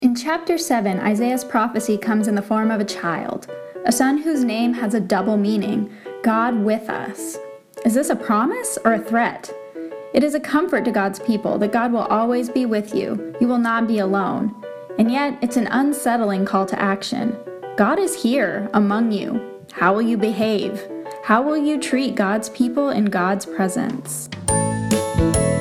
In chapter 7, Isaiah's prophecy comes in the form of a child, a son whose name has a double meaning, God with us. Is this a promise or a threat? It is a comfort to God's people that God will always be with you. You will not be alone. And yet, it's an unsettling call to action. God is here among you. How will you behave? How will you treat God's people in God's presence?